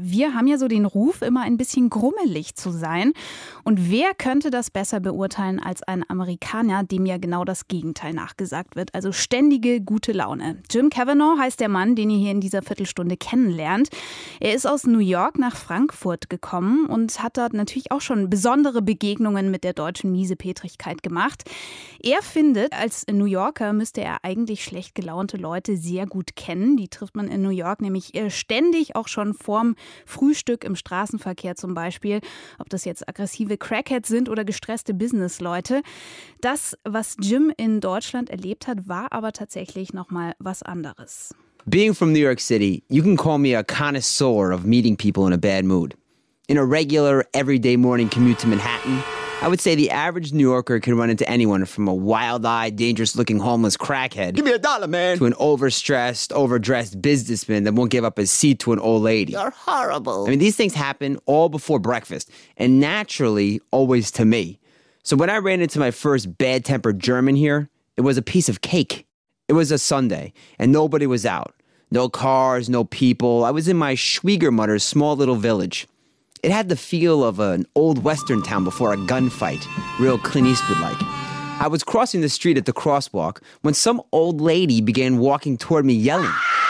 wir haben ja so den Ruf, immer ein bisschen grummelig zu sein. Und wer könnte das besser beurteilen als ein Amerikaner, dem ja genau das Gegenteil nachgesagt wird? Also ständige gute Laune. Jim Kavanaugh heißt der Mann, den ihr hier in dieser Viertelstunde kennenlernt. Er ist aus New York nach Frankfurt gekommen und hat dort natürlich auch schon besondere Begegnungen mit der deutschen Miesepetrigkeit gemacht. Er findet, als New Yorker müsste er eigentlich schlecht gelaunte Leute sehr gut kennen. Die trifft man in New York nämlich ständig, auch schon vorm Frühstück im Straßenverkehr zum Beispiel. Ob das jetzt aggressive Crackheads sind oder gestresste Businessleute. Das, was Jim in Deutschland erlebt hat, war aber tatsächlich nochmal was anderes. Being from New York City, you can call me a connoisseur of meeting people in a bad mood. In a regular, everyday morning commute to Manhattan, I would say the average New Yorker can run into anyone from a wild-eyed, dangerous-looking homeless crackhead. Give me $1, man. To an overstressed, overdressed businessman that won't give up his seat to an old lady. You're horrible. I mean, these things happen all before breakfast, and naturally, always to me. So when I ran into my first bad-tempered German here, it was a piece of cake. It was a Sunday, and nobody was out. No cars, no people. I was in my Schwiegermutter's small little village. It had the feel of an old western town before a gunfight, real Clint Eastwood-like. I was crossing the street at the crosswalk when some old lady began walking toward me yelling.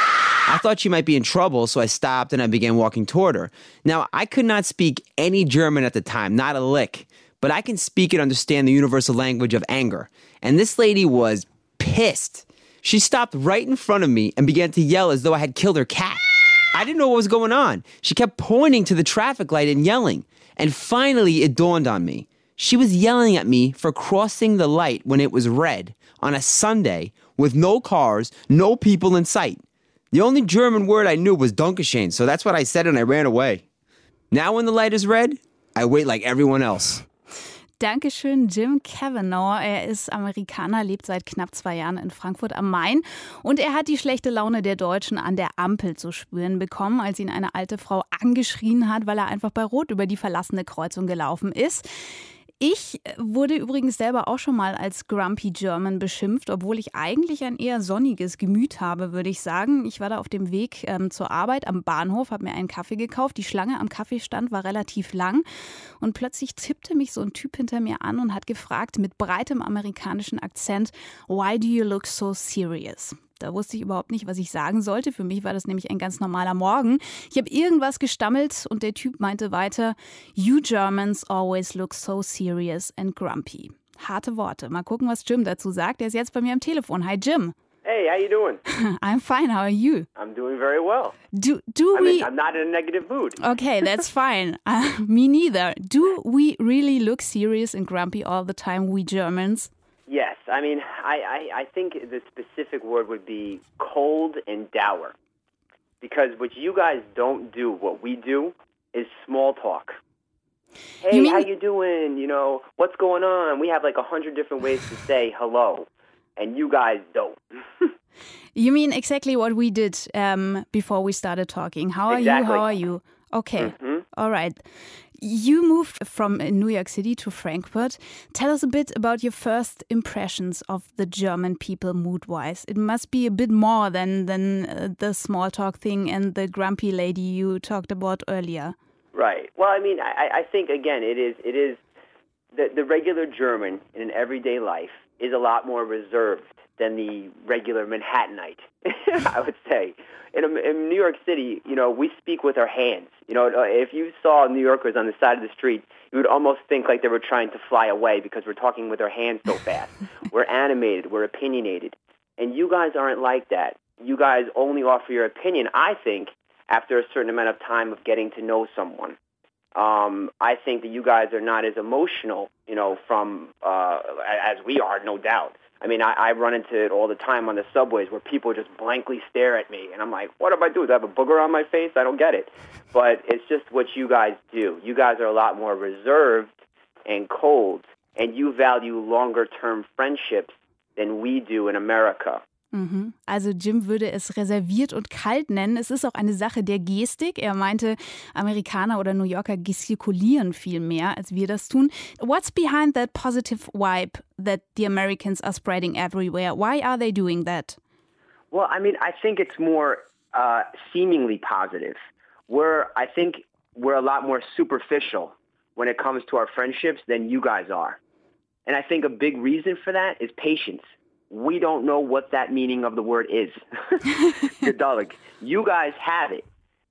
I thought she might be in trouble, so I stopped and I began walking toward her. Now, I could not speak any German at the time, not a lick, but I can speak and understand the universal language of anger. And this lady was pissed. She stopped right in front of me and began to yell as though I had killed her cat. I didn't know what was going on. She kept pointing to the traffic light and yelling. And finally, it dawned on me. She was yelling at me for crossing the light when it was red on a Sunday with no cars, no people in sight. The only German word I knew was Dankeschön, so that's what I said and I ran away. Now when the light is red, I wait like everyone else. Dankeschön, Jim Kavanaugh. Er ist Amerikaner, lebt seit knapp 2 Jahren in Frankfurt am Main. Und er hat die schlechte Laune der Deutschen an der Ampel zu spüren bekommen, als ihn eine alte Frau angeschrien hat, weil er einfach bei Rot über die verlassene Kreuzung gelaufen ist. Ich wurde übrigens selber auch schon mal als Grumpy German beschimpft, obwohl ich eigentlich ein eher sonniges Gemüt habe, würde ich sagen. Ich war da auf dem Weg zur Arbeit am Bahnhof, habe mir einen Kaffee gekauft. Die Schlange am Kaffeestand war relativ lang und plötzlich tippte mich so ein Typ hinter mir an und hat gefragt mit breitem amerikanischen Akzent, "Why do you look so serious?" Da wusste ich überhaupt nicht, was ich sagen sollte. Für mich war das nämlich ein ganz normaler Morgen. Ich habe irgendwas gestammelt und der Typ meinte weiter, "You Germans always look so serious and grumpy." Harte Worte. Mal gucken, was Jim dazu sagt. Er ist jetzt bei mir am Telefon. Hi, Jim. Hey, how you doing? I'm fine. How are you? I'm doing very well. I'm not in a negative mood. Okay, that's fine. Me neither. Do we really look serious and grumpy all the time, we Germans? Yes, I mean, I think the specific word would be cold and dour. Because what you guys don't do, what we do, is small talk. Hey, how you doing? You know, what's going on? We have like 100 different ways to say hello, and you guys don't. You mean exactly what we did before we started talking. How are you? How are you? Okay, all right. You moved from New York City to Frankfurt. Tell us a bit about your first impressions of the German people mood-wise. It must be a bit more than the small talk thing and the grumpy lady you talked about earlier. Right. Well, I mean, I think, again, it is the regular German in an everyday life is a lot more reserved than the regular Manhattanite, I would say. In New York City, you know, we speak with our hands. You know, if you saw New Yorkers on the side of the street, you would almost think like they were trying to fly away because we're talking with our hands so fast. We're animated, we're opinionated. And you guys aren't like that. You guys only offer your opinion, I think, after a certain amount of time of getting to know someone. I think that you guys are not as emotional, you know, as we are, no doubt. I mean, I run into it all the time on the subways where people just blankly stare at me. And I'm like, what do I do? Do I have a booger on my face? I don't get it. But it's just what you guys do. You guys are a lot more reserved and cold, and you value longer-term friendships than we do in America. Also Jim würde es reserviert und kalt nennen. Es ist auch eine Sache der Gestik. Er meinte, Amerikaner oder New Yorker gestikulieren viel mehr, als wir das tun. What's behind that positive vibe that the Americans are spreading everywhere? Why are they doing that? Well, I mean, I think it's more seemingly positive. I think we're a lot more superficial when it comes to our friendships than you guys are. And I think a big reason for that is patience. We don't know what that meaning of the word is. Geduldig. You guys have it.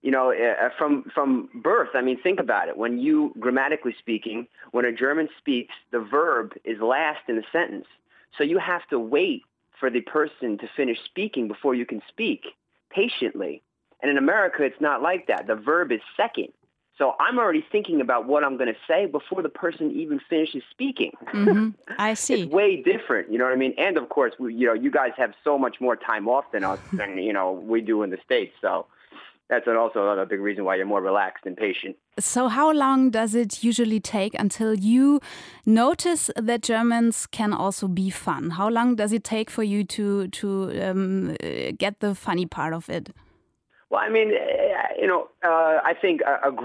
From birth, I mean, think about it. When you, grammatically speaking, when a German speaks, the verb is last in the sentence. So you have to wait for the person to finish speaking before you can speak patiently. And in America, it's not like that. The verb is second. So I'm already thinking about what I'm going to say before the person even finishes speaking. Mm-hmm. I see. It's way different, you know what I mean? And of course, you guys have so much more time off than us than, we do in the States. So that's also another big reason why you're more relaxed and patient. So how long does it usually take until you notice that Germans can also be fun? How long does it take for you to get the funny part of it? Well, I mean, I think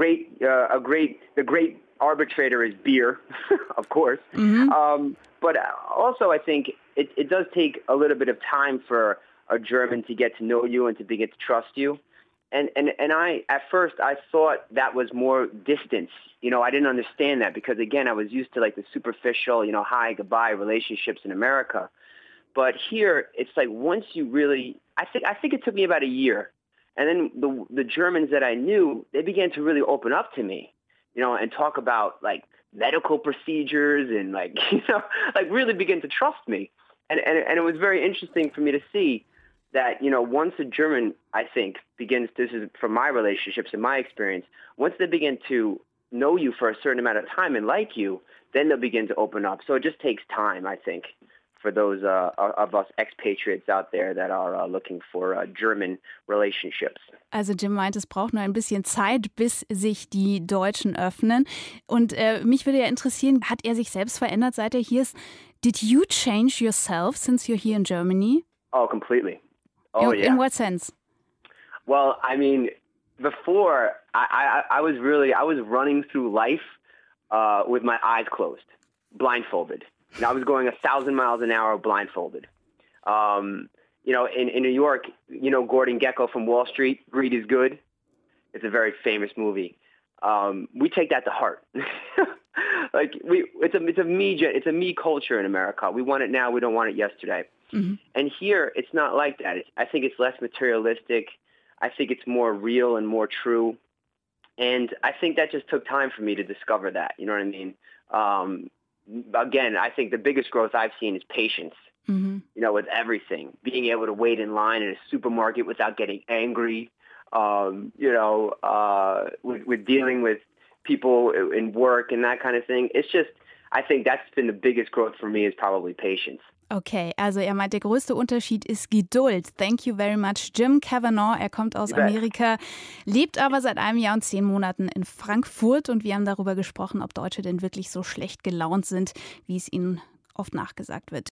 the great arbitrator is beer, of course. Mm-hmm. But also, I think it does take a little bit of time for a German to get to know you and to begin to trust you. And at first I thought that was more distance. I didn't understand that because, again, I was used to like the superficial, hi, goodbye relationships in America. But here it's like once you really, I think it took me about a year. And then the Germans that I knew, they began to really open up to me, and talk about like medical procedures and like, really begin to trust me. And it was very interesting for me to see that, once a German, I think, begins, this is from my relationships and my experience, once they begin to know you for a certain amount of time and like you, then they'll begin to open up. So it just takes time, I think, for those of us expatriates out there that are looking for German relationships. Also Jim meint, es braucht nur ein bisschen Zeit, bis sich die Deutschen öffnen. Und mich würde ja interessieren, hat er sich selbst verändert, seit er hier ist? Did you change yourself since you're here in Germany? Oh, completely. Oh, yeah. In what sense? Well, I mean, before I was running through life with my eyes closed, blindfolded. And I was going 1,000 miles an hour blindfolded. In New York, Gordon Gekko from Wall Street, Greed is Good. It's a very famous movie. We take that to heart. It's a me culture in America. We want it now. We don't want it yesterday. Mm-hmm. And here, it's not like that. I think it's less materialistic. I think it's more real and more true. And I think that just took time for me to discover that. You know what I mean? Again, I think the biggest growth I've seen is patience, mm-hmm. With everything. Being able to wait in line in a supermarket without getting angry, with dealing with people in work and that kind of thing. It's just, I think that's been the biggest growth for me is probably patience. Okay, also er meint, der größte Unterschied ist Geduld. Thank you very much, Jim Kavanaugh. Er kommt aus Amerika, lebt aber seit einem Jahr und 10 Monaten in Frankfurt. Und wir haben darüber gesprochen, ob Deutsche denn wirklich so schlecht gelaunt sind, wie es ihnen oft nachgesagt wird.